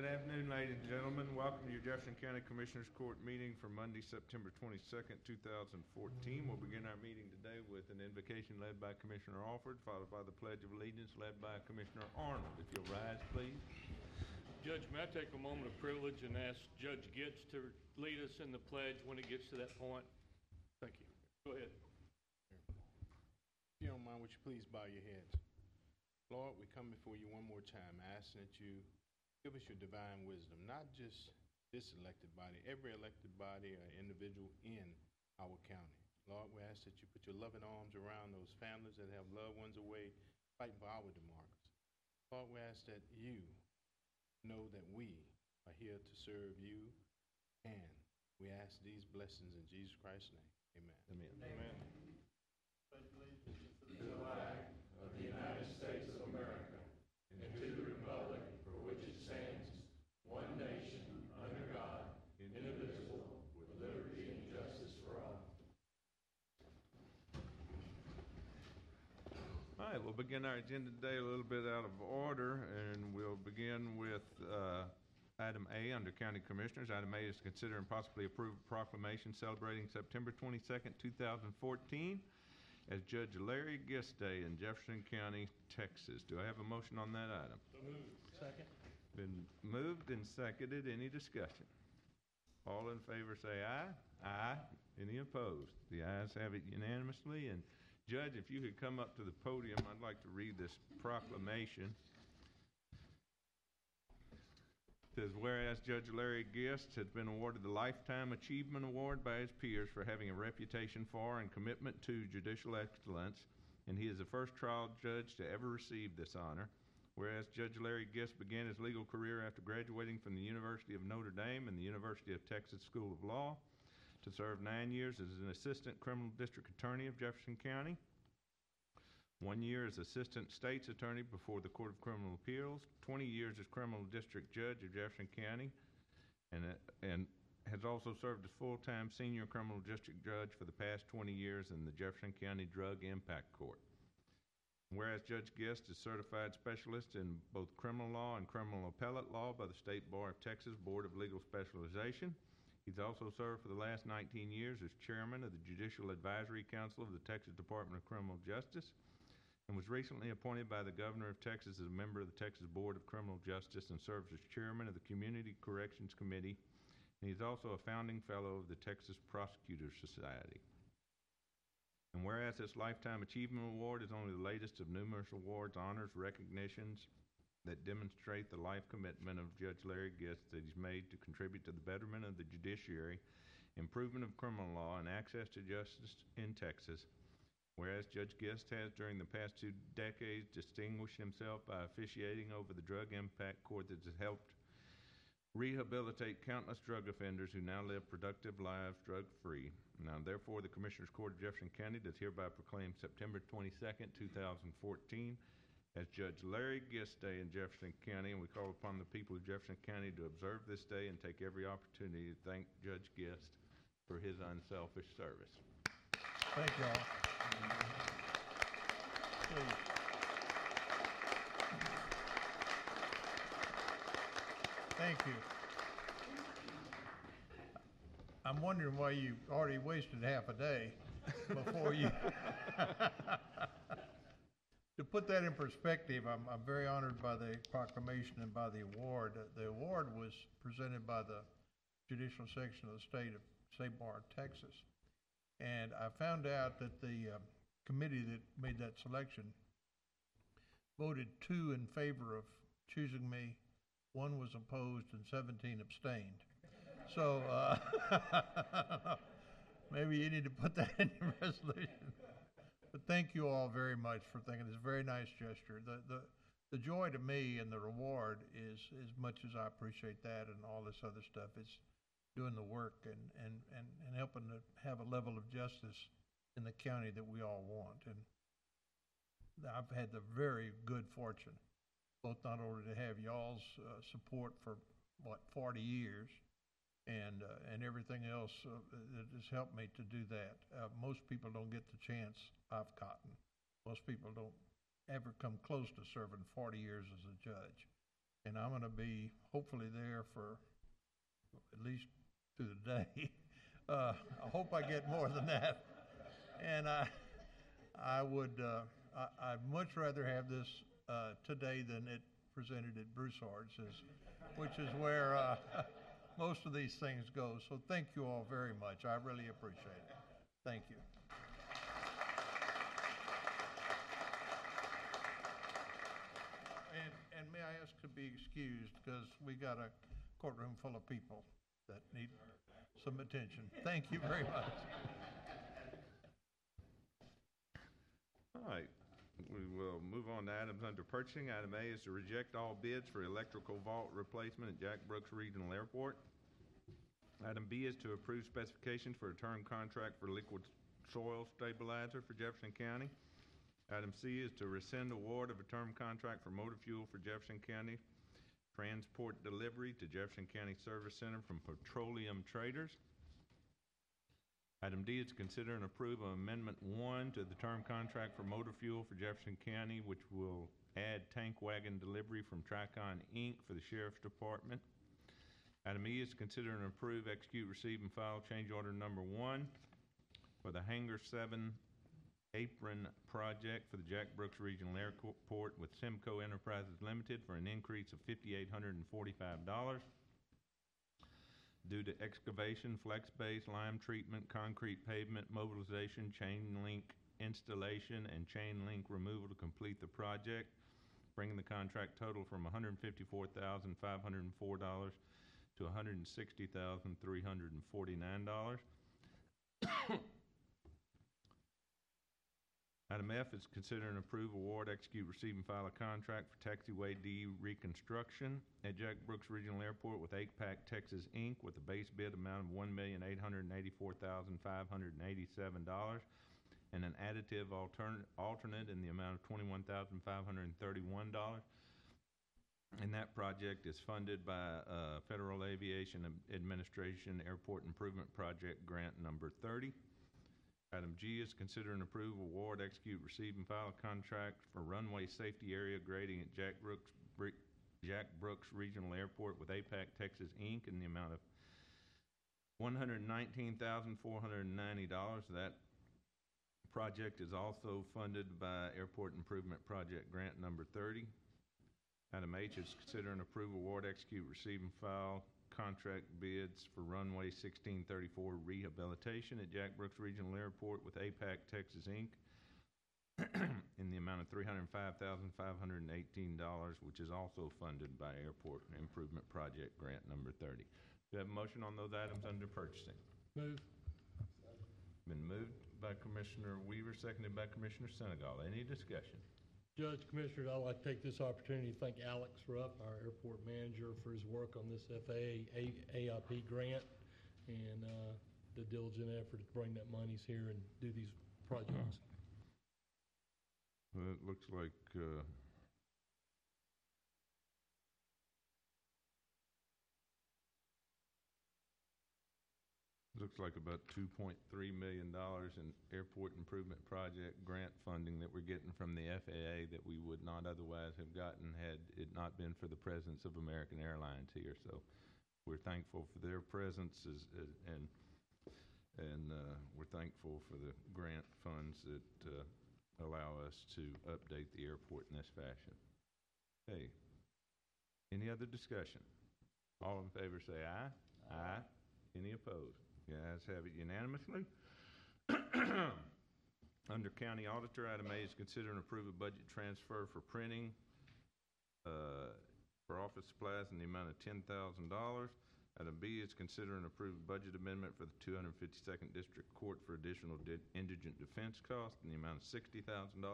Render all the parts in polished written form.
Good afternoon, ladies and gentlemen. Welcome to your Jefferson County Commissioners Court meeting for Monday, September 22nd, 2014. We'll begin our meeting today with an invocation led by Commissioner Alford, followed by the Pledge of Allegiance led by Commissioner Arnold. If you'll rise, please. Judge, may I take a moment of privilege and ask Judge Gitz to lead us in the pledge when it gets to that point? Thank you. Go ahead. If you don't mind, would you please bow your heads? Lord, we come before you one more time, asking that you give us your divine wisdom, not just this elected body, every elected body or individual in our county. Lord, we ask that you put your loving arms around those families that have loved ones away fighting for our democracy. Lord, we ask that you know that we are here to serve you, and we ask these blessings in Jesus Christ's name. Amen. Amen. Amen. Pledge allegiance to the flag of the United States of America and to the republic for which it stands, one nation, under God, indivisible, with liberty and justice for all. All right, we'll begin our agenda today a little bit out of order, and we'll begin with item A under County Commissioners. Item A is to consider and possibly approve a proclamation celebrating September 22nd, 2014 as Judge Larry Gist Day in Jefferson County, Texas. Do I have a motion on that item? So moved. Second. Been moved and seconded. Any discussion? All in favor say aye. Aye. Any opposed? The ayes have it unanimously. And Judge, if you could come up to the podium, I'd like to read this proclamation. It says, whereas Judge Larry Gist has been awarded the Lifetime Achievement Award by his peers for having a reputation for and commitment to judicial excellence, and he is the first trial judge to ever receive this honor. Whereas Judge Larry Gist began his legal career after graduating from the University of Notre Dame and the University of Texas School of Law to serve 9 years as an Assistant Criminal District Attorney of Jefferson County, 1 year as Assistant State's Attorney before the Court of Criminal Appeals, 20 years as Criminal District Judge of Jefferson County, and has also served as full-time Senior Criminal District Judge for the past 20 years in the Jefferson County Drug Impact Court. Whereas Judge Gist is certified specialist in both criminal law and criminal appellate law by the State Bar of Texas Board of Legal Specialization. He's also served for the last 19 years as chairman of the Judicial Advisory Council of the Texas Department of Criminal Justice, and was recently appointed by the Governor of Texas as a member of the Texas Board of Criminal Justice and serves as chairman of the Community Corrections Committee, and he's also a founding fellow of the Texas Prosecutors Society. And whereas this Lifetime Achievement Award is only the latest of numerous awards, honors, recognitions that demonstrate the life commitment of Judge Larry Gist that he's made to contribute to the betterment of the judiciary, improvement of criminal law, and access to justice in Texas. Whereas Judge Gist has, during the past 2 decades, distinguished himself by officiating over the Drug Impact Court that has helped rehabilitate countless drug offenders who now live productive lives drug-free. Now, therefore, the Commissioners Court of Jefferson County does hereby proclaim September 22nd, 2014 as Judge Larry Gist Day in Jefferson County, and we call upon the people of Jefferson County to observe this day and take every opportunity to thank Judge Gist for his unselfish service. Thank you all. Please. Thank you. I'm wondering why you already wasted half a day before you. To put that in perspective, I'm very honored by the proclamation and by the award. The award was presented by the judicial section of the State Bar of Texas. And I found out that the committee that made that selection voted 2 in favor of choosing me, 1 was opposed, and 17 abstained. So maybe you need to put that in your resolution. But thank you all very much for thinking. It's a very nice gesture. The joy to me and the reward is, as much as I appreciate that and all this other stuff, it's doing the work and helping to have a level of justice in the county that we all want. And I've had the very good fortune, both not only to have y'all's support for 40 years, and everything else that has helped me to do that. Most people don't get the chance I've gotten. Most people don't ever come close to serving 40 years as a judge. and I'm gonna be hopefully there for at least through the day. I hope I get more than that. And I would, I'd much rather have this today than it presented at Broussard's, which is where most of these things go. So thank you all very much. I really appreciate it. Thank you. And may I ask to be excused because we got a courtroom full of people that need some attention. Thank you very much. All right, we will move on to items under purchasing. Item A is to reject all bids for electrical vault replacement at Jack Brooks Regional Airport. Item B is to approve specifications for a term contract for liquid soil stabilizer for Jefferson County. Item C is to rescind award of a term contract for motor fuel for Jefferson County transport delivery to Jefferson County Service Center from Petroleum Traders. Item D is to consider and approve Amendment 1 to the term contract for motor fuel for Jefferson County, which will add tank wagon delivery from Tricon Inc. for the Sheriff's Department. Item E is to consider and approve, execute, receive, and file change order number 1 for the Hangar 7 apron project for the Jack Brooks Regional Airport with Simcoe Enterprises Limited for an increase of $5,845 due to excavation, flex base, lime treatment, concrete pavement, mobilization, chain link installation, and chain link removal to complete the project, bringing the contract total from $154,504 to $160,349. Item F is consider and approve, award, execute, receive, and file a contract for taxiway D reconstruction at Jack Brooks Regional Airport with APAC Texas Inc. with a base bid amount of $1,884,587 and an additive alternate in the amount of $21,531. And that project is funded by Federal Aviation Administration Airport Improvement Project Grant number 30. Item G is consider and approve, award, execute, receive, and file a contract for runway safety area grading at Jack Brooks Regional Airport with APAC Texas Inc. in the amount of $119,490. That project is also funded by Airport Improvement Project Grant number 30. Item H is consider and approve, award, execute, receive, and file contract bids for runway 1634 rehabilitation at Jack Brooks Regional Airport with APAC Texas Inc. in the amount of $305,518, which is also funded by Airport Improvement Project Grant number 30. Do you have a motion on those items under purchasing? Move. Been moved by Commissioner Weaver, seconded by Commissioner Senegal. Any discussion? Judge, Commissioners, I'd like to take this opportunity to thank Alex Rupp, our airport manager, for his work on this FAA AIP grant and the diligent effort to bring that monies here and do these projects. Well, it looks like about $2.3 million in airport improvement project grant funding that we're getting from the FAA that we would not otherwise have gotten had it not been for the presence of American Airlines here. So we're thankful for their presence and we're thankful for the grant funds that allow us to update the airport in this fashion. Okay. Any other discussion? All in favor say aye. Aye. Any opposed? You guys have it unanimously. Under County Auditor, item A is consider and approve a budget transfer for printing for office supplies in the amount of $10,000. Item B is consider and approve a budget amendment for the 252nd District Court for additional indigent defense costs in the amount of $60,000.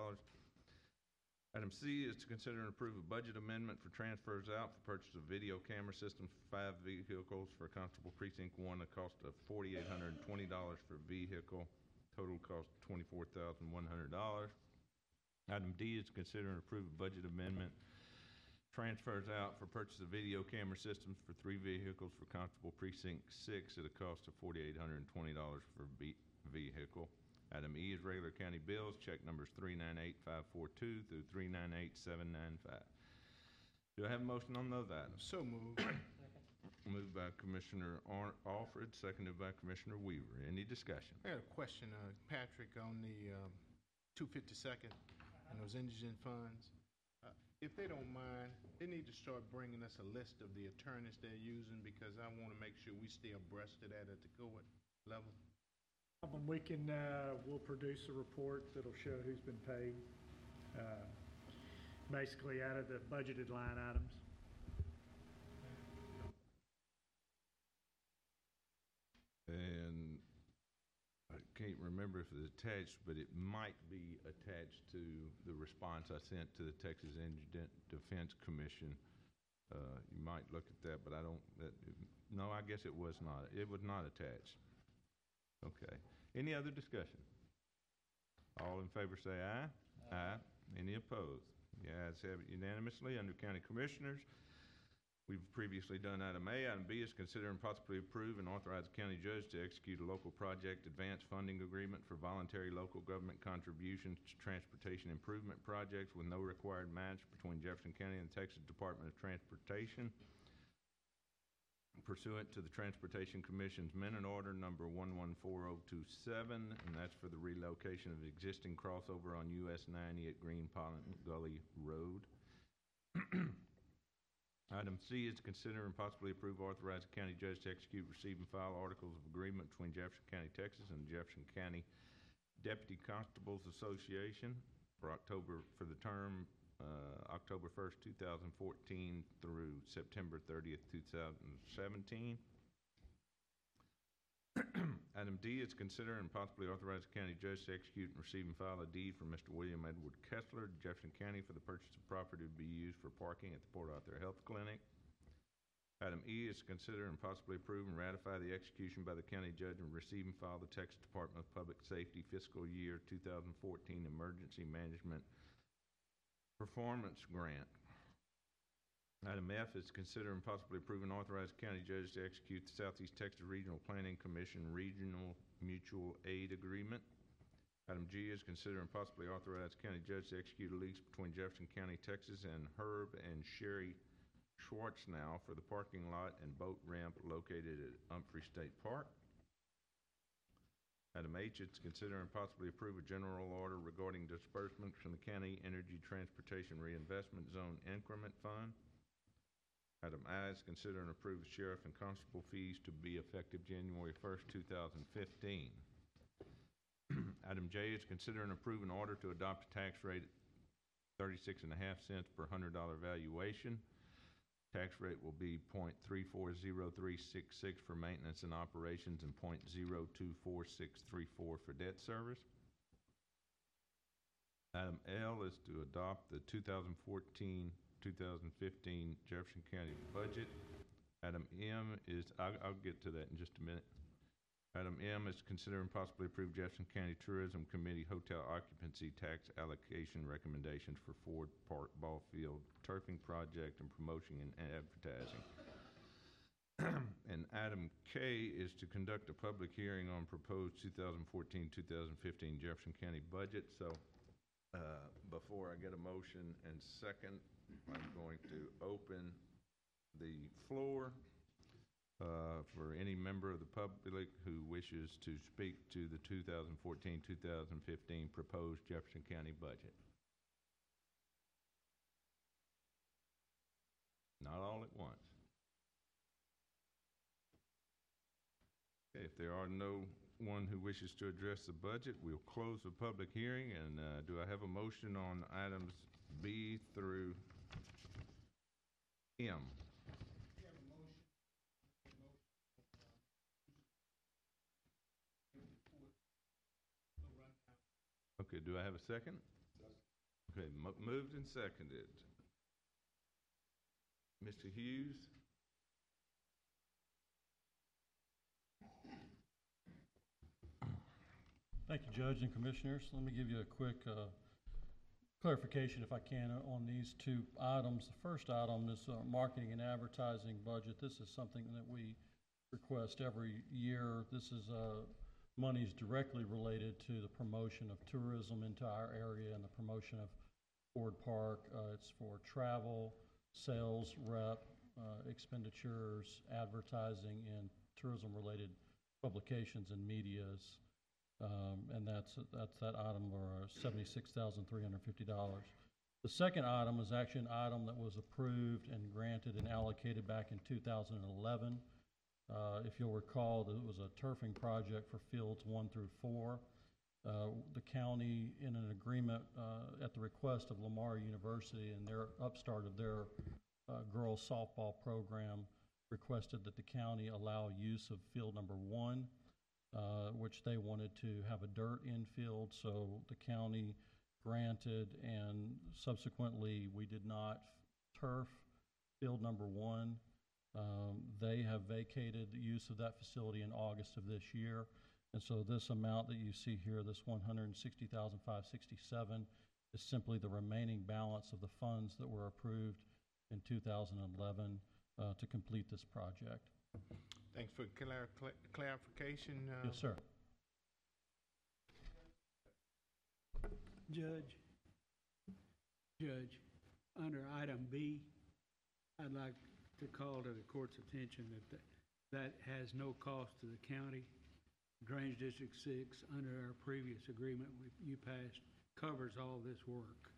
Item C is to consider and approve a budget amendment for transfers out for purchase of video camera systems for 5 vehicles for Constable Precinct 1, a cost of $4,820 per vehicle, total cost $24,100. Item D is to consider and approve a budget amendment transfers out for purchase of video camera systems for 3 vehicles for Constable Precinct 6 at a cost of $4,820 per vehicle. Item E is regular county bills, check numbers 398542 through 398795. Do I have a motion on those items? So moved. Moved by Commissioner Alfred, seconded by Commissioner Weaver. Any discussion? I got a question, Patrick, on the 252nd and those indigent funds. If they don't mind, they need to start bringing us a list of the attorneys they're using, because I want to make sure we stay abreast of that at the court level. We can, we'll produce a report that'll show who's been paid, basically out of the budgeted line items. And I can't remember if it's attached, but it might be attached to the response I sent to the Texas Indigent Defense Commission. You might look at that, but I don't, no, I guess it was not. It was not attached. Okay. Any other discussion? All in favor say aye. Aye. Any opposed? The ayes have it unanimously. Under County Commissioners, we've previously done item A. Item B is consider and possibly approve and authorize the county judge to execute a local project advance funding agreement for voluntary local government contributions to transportation improvement projects with no required match between Jefferson County and the Texas Department of Transportation, pursuant to the Transportation Commission's minute order number 114027, and that's for the relocation of the existing crossover on US 90 at Green Pond Gully Road. Item C is to consider and possibly approve authorize the county judge to execute, receive, and file articles of agreement between Jefferson County, Texas and the Jefferson County Deputy Constables Association for the term October 1st, 2014 through September 30th, 2017. Item D is consider and possibly authorize the county judge to execute and receive and file a deed for Mr. William Edward Kessler, Jefferson County, for the purchase of property to be used for parking at the Port Arthur Health Clinic. Item E is to consider and possibly approve and ratify the execution by the county judge and receive and file the Texas Department of Public Safety fiscal year 2014 Emergency Management Performance Grant. Item F is consider and possibly approve and authorize the county judge to execute the Southeast Texas Regional Planning Commission Regional Mutual Aid Agreement. Item G is consider and possibly authorize the county judge to execute a lease between Jefferson County, Texas and Herb and Sherry Schwartznau for the parking lot and boat ramp located at Humphrey State Park. Item H is to consider and possibly approve a general order regarding disbursements from the County Energy Transportation Reinvestment Zone Increment Fund. Item I is consider and approve the sheriff and constable fees to be effective January 1st, 2015. Item J is consider and approve an order to adopt a tax rate at 36.5 cents per $100 valuation. Tax rate will be 0.340366 for maintenance and operations and 0.024634 for debt service. Item L is to adopt the 2014-2015 Jefferson County budget. Item M is, I'll get to that in just a minute. Item M is to consider and possibly approve Jefferson County Tourism Committee hotel occupancy tax allocation recommendations for Ford Park Ball Field turfing project and promotion and advertising. And item K is to conduct a public hearing on proposed 2014-2015 Jefferson County budget. So before I get a motion and second, I'm going to open the floor for any member of the public who wishes to speak to the 2014-2015 proposed Jefferson County budget. Not all at once. Okay, if there are no one who wishes to address the budget, we'll close the public hearing. And do I have a motion on items B through M? Okay, do I have a second? Okay, moved and seconded. Mr. Hughes? Thank you, Judge and Commissioners. Let me give you a quick clarification, if I can, on these two items. The first item, this marketing and advertising budget, this is something that we request every year. This is monies directly related to the promotion of tourism into our area and the promotion of Ford Park. It's for travel, sales rep, expenditures, advertising, and tourism-related publications and medias. And that's that item, or $76,350. The second item is actually an item that was approved and granted and allocated back in 2011. If you'll recall, that it was a turfing project for fields 1 through 4. The county, in an agreement at the request of Lamar University and their upstart of their girls softball program, requested that the county allow use of field number 1, which they wanted to have a dirt infield. So the county granted, and subsequently we did not turf field number 1. They have vacated the use of that facility in August of this year. And so this amount that you see here, this $160,567, is simply the remaining balance of the funds that were approved in 2011 to complete this project. Thanks for clarification. Yes, sir. Judge, under item B, I'd like to call to the court's attention that has no cost to the county. Drainage District 6, under our previous agreement you passed, covers all this work.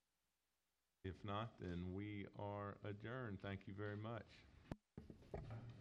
If not, then we are adjourned. Thank you very much.